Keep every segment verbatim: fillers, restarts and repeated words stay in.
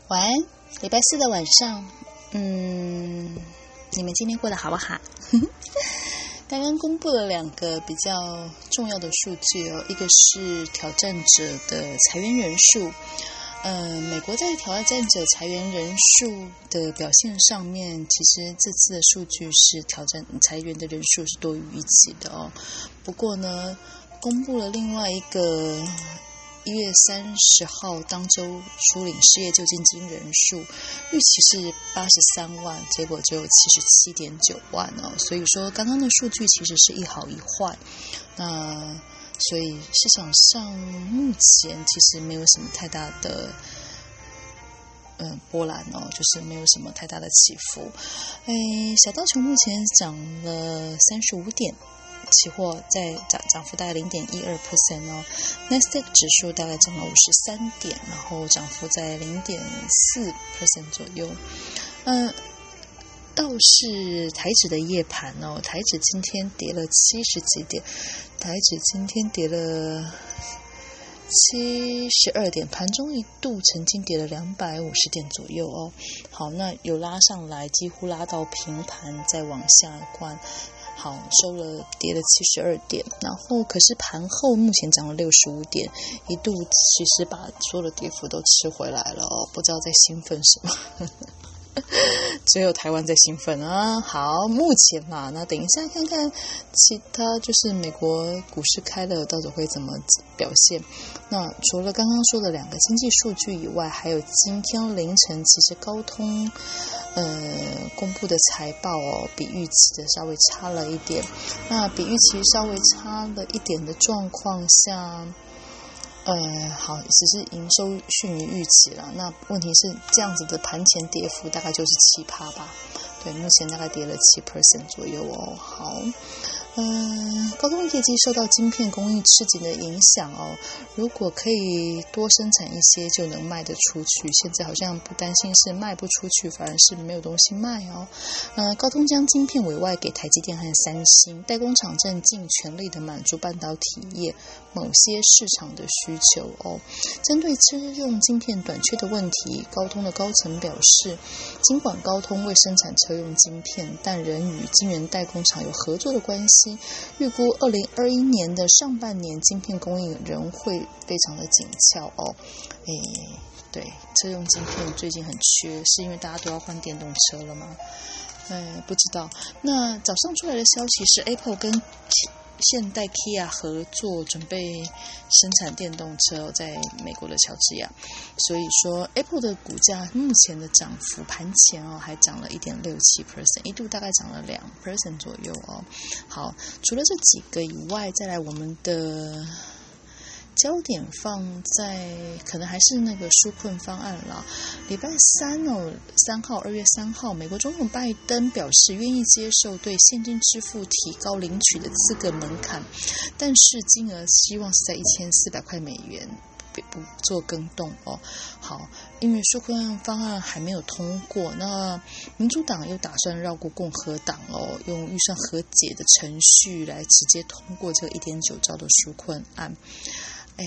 晚安，礼拜四的晚上，嗯，你们今天过得好不好？刚刚公布了两个比较重要的数据哦，一个是挑战者的裁员人数。呃，美国在挑战者裁员人数的表现上面，其实这次的数据是挑战裁员的人数是多于预期的哦。不过呢，公布了另外一个一月三十号当周初领失业救济金人数，预期是八十三万，结果只有七十七点九万哦。所以说，刚刚的数据其实是一好一坏。那所以市场上目前其实没有什么太大的呃波澜哦，就是没有什么太大的起伏。哎，小道琼目前涨了三十五点。期货在涨涨幅大概 零点一二 percent 哦 ，Nasdaq 指数大概涨了五十三点，然后涨幅在 零点四 percent 左右。嗯、呃，倒是台指的夜盘哦，台指今天跌了七十几点，台指今天跌了七十二点，盘中一度曾经跌了两百五十点左右哦。好，那有拉上来，几乎拉到平盘，再往下关。好，收了跌了七十二点，然后可是盘后目前涨了六十五点，一度其实把所有的跌幅都吃回来了哦，不知道在兴奋什么。只有台湾在兴奋啊！好，目前嘛，那等一下看看其他，就是美国股市开了到底会怎么表现。那除了刚刚说的两个经济数据以外，还有今天凌晨其实高通呃公布的财报哦，比预期的稍微差了一点。那比预期稍微差了一点的状况下。呃，好，只是营收逊于预期了。那问题是这样子的盘前跌幅大概就是七趴吧？对，目前大概跌了七 percent 左右哦。好，嗯、呃，高通业绩受到晶片供应吃紧的影响哦。如果可以多生产一些，就能卖得出去。现在好像不担心是卖不出去，反而是没有东西卖哦。呃，高通将晶片委外给台积电和三星，代工厂正尽全力的满足半导体业某些市场的需求哦。针对车用晶片短缺的问题，高通的高层表示，尽管高通未生产车用晶片，但仍与晶圆代工厂有合作的关系。预估二零二一年的上半年晶片供应仍会非常的紧俏哦。诶，对，车用晶片最近很缺，是因为大家都要换电动车了吗？哎，不知道。那早上出来的消息是 Apple 跟现代 Kia 合作，准备生产电动车，在美国的乔治亚。所以说 Apple 的股价目前的涨幅盘前哦还涨了 一点六七 percent， 一度大概涨了 百分之二 左右哦。好，除了这几个以外，再来我们的焦点放在可能还是那个纾困方案啦。礼拜三哦，三号，二月三号，美国总统拜登表示愿意接受对现金支付提高领取的资格门槛，但是金额希望是在一千四百块美元。不做更动哦。好，因为纾困方案还没有通过，那民主党又打算绕过共和党哦，用预算和解的程序来直接通过这个 一点九兆的纾困案。哎，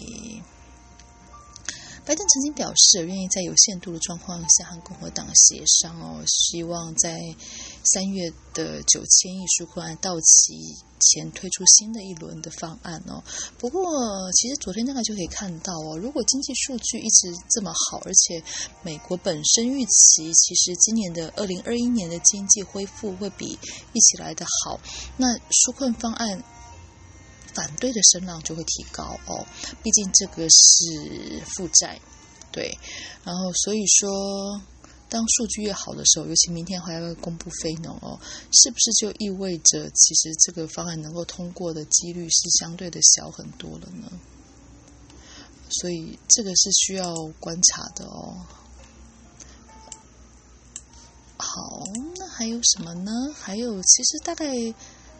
拜登曾经表示愿意在有限度的状况下和共和党协商哦，希望在三月的九千亿纾困案到期前推出新的一轮的方案哦。不过其实昨天大概就可以看到哦，如果经济数据一直这么好，而且美国本身预期其实今年的二零二一年的经济恢复会比一起来的好，那纾困方案反对的声浪就会提高哦，毕竟这个是负债，对，然后所以说当数据越好的时候，尤其明天还要公布非农哦，是不是就意味着其实这个方案能够通过的几率是相对的小很多了呢？所以这个是需要观察的哦。好，那还有什么呢？还有其实大概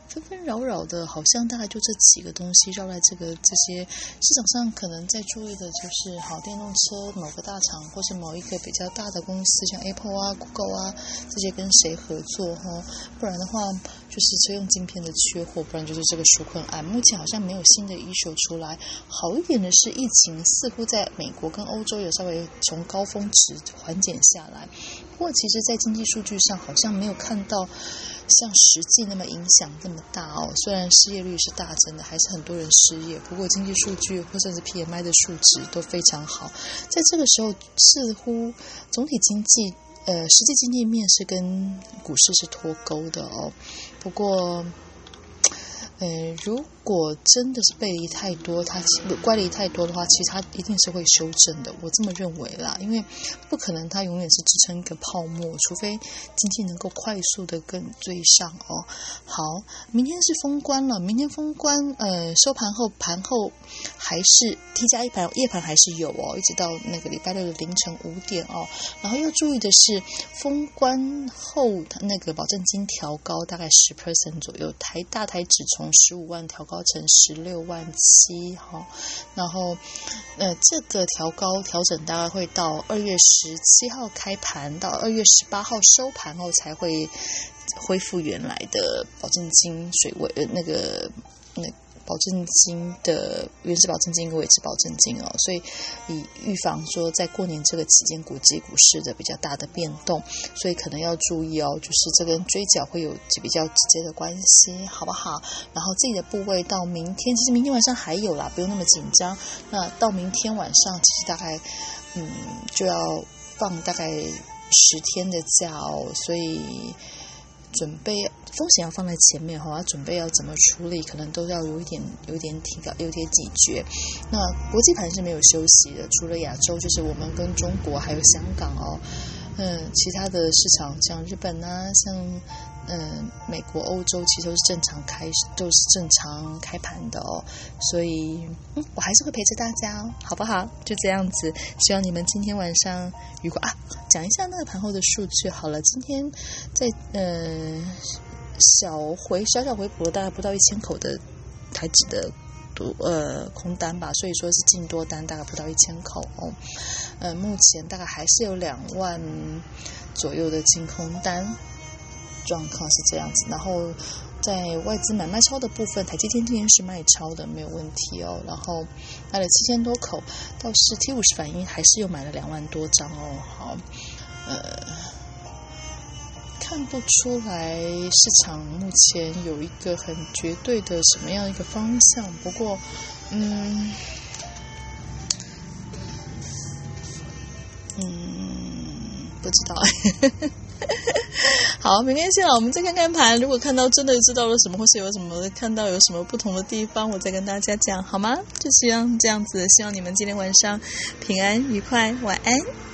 纷纷扰扰的，好像大概就这几个东西绕在这个这些市场上，可能在注意的就是好电动车某个大厂或是某一个比较大的公司，像 Apple 啊、Google 啊这些跟谁合作哈，不然的话就是车用晶片的缺货，不然就是这个纾困案。目前好像没有新的 issue 出来。好一点的是，疫情似乎在美国跟欧洲有稍微从高峰值缓减下来。不过，其实，在经济数据上好像没有看到像实际那么影响这么大哦。虽然失业率是大增的，还是很多人失业。不过，经济数据或者是 P M I 的数值都非常好。在这个时候，似乎总体经济呃实际经济面是跟股市是脱钩的哦。不过，呃，如果真的是背离太多，它乖离太多的话，其实它一定是会修正的，我这么认为啦。因为不可能它永远是支撑一个泡沫，除非经济能够快速的跟追上哦。好，明天是封关了，明天封关，呃，收盘后盘后还是 T 加一盘，夜盘还是有哦，一直到那个礼拜六的凌晨五点哦。然后要注意的是，封关后那个保证金调高大概十 percent 左右，台大台指从十五万调高成十六万七，哈，然后呃这个调高调整大概会到二月十七号开盘，到二月十八号收盘后才会恢复原来的保证金水位，呃那个那保证金的原始保证金跟维持保证金哦，所以以预防说在过年这个期间国际股市的比较大的变动，所以可能要注意哦，就是这跟追缴会有比较直接的关系，好不好？然后自己的部位到明天，其实明天晚上还有啦，不用那么紧张。那到明天晚上，其实大概嗯就要放大概十天的假哦，所以准备风险要放在前面哈，准备要怎么处理，可能都要有一点有一点提高，有点警觉。那国际盘是没有休息的，除了亚洲，就是我们跟中国还有香港哦，嗯，其他的市场像日本啊，像嗯美国、欧洲，其实都是正常开，都是正常开盘的哦。所以，嗯，我还是会陪着大家哦，好不好？就这样子，希望你们今天晚上愉快啊！讲一下那个盘后的数据好了，今天在呃小回小小回补了大概不到一千口的台指的多呃空单吧，所以说是净多单大概不到一千口哦。呃，目前大概还是有两万左右的净空单状况是这样子，然后在外资买卖超的部分，台积电今天是卖超的，没有问题哦。然后卖了七千多口，倒是 T 五十反应还是又买了两万多张哦。好，呃，看不出来市场目前有一个很绝对的什么样一个方向。不过，嗯嗯，不知道。好，没关系了，我们再看看盘，如果看到真的知道了什么，或是有什么看到有什么不同的地方，我再跟大家讲好吗？就希望这样子，希望你们今天晚上平安愉快，晚安。